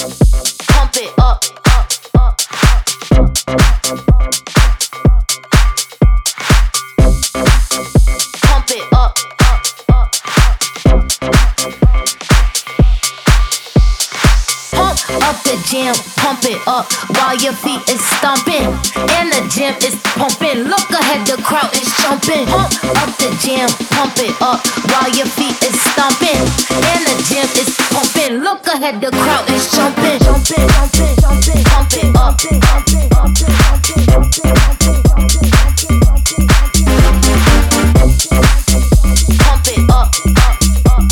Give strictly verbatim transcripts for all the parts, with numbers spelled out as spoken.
Pump it up, up, up, pump it up, up, up. Pump up the jam, pump it up while your feet is stomping and the gym is pumping. Look ahead, the crowd is jumping. Pump up the jam, pump it up while your feet is stomping and the gym is pumping. Look ahead, the crowd is jumping, jumping, jumping, jumping. Pump it up, pump it, pump it, pump it, pump it, pump it, pump it, pump it, pump it up, up, up.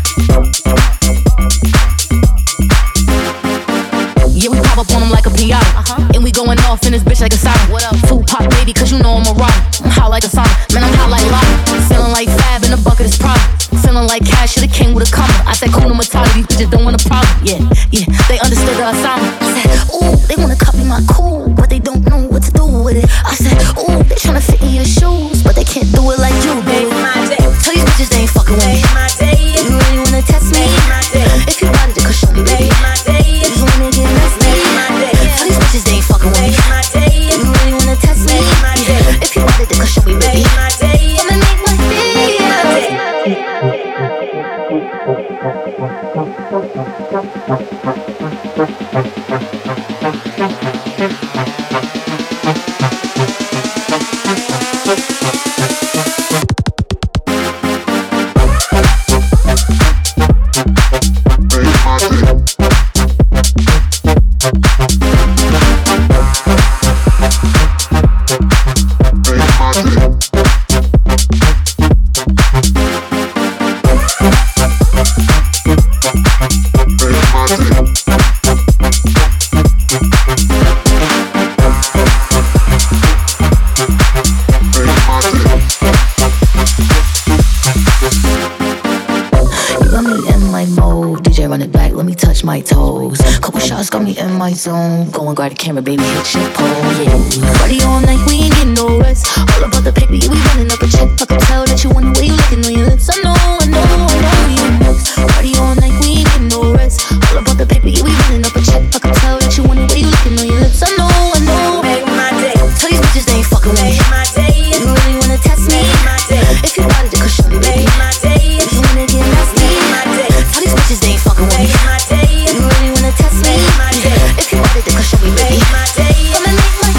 Yeah, we pop up on them like a Pinata, uh-huh. And we going off in this bitch like a siren. What up? Two pop baby, cause you know I'm a rider. I'm hot like a sauna, man, I'm hot like lava. Feeling like Fab in a bucket is Prada. Feeling like cash, should've came with a comma. I said, cool, no Matata, these bitches don't want a problem. Yeah, yeah, they understood the assignment. I said, ooh, they wanna copy my cool, but they don't know what to do with it. I said, ooh, they tryna fit in your shoes, but they can't do it like you do. Tell these bitches they ain't fucking with me. You really wanna test me? If you bought it, then show me, baby. You wanna get nasty? Tell these bitches they ain't fucking with me. You really wanna test me? If you bought it, then show me, baby. I'ma make my day. My toes, couple shots got me in my zone. Go and grab the camera, baby, hit your pole. Yeah, party all night, we ain't getting no rest. All about the paper, yeah, we running up a check. I can tell that you want the way you looking on your lips. I know, I know, I know you next. Party all night, we ain't getting no rest. All about the paper, yeah, we running up a check. I can tell that you want the way you looking on your lips. I know, I know. Make my day. Tell these bitches they ain't fucking with me. You really wanna test me? If you bought it, then show me, baby. If you wanna get nasty, tell these bitches they ain't fucking with me. You really wanna test me? If you want it, then show me, baby. I'ma make my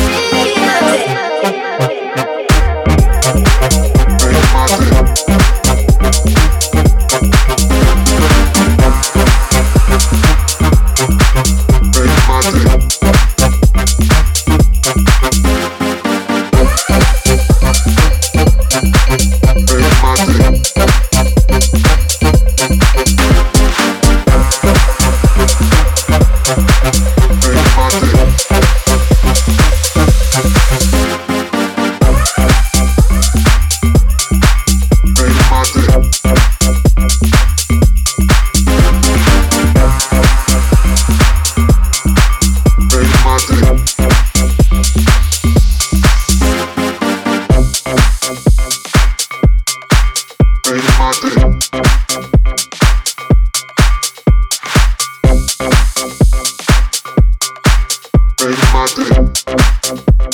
Baby, my day.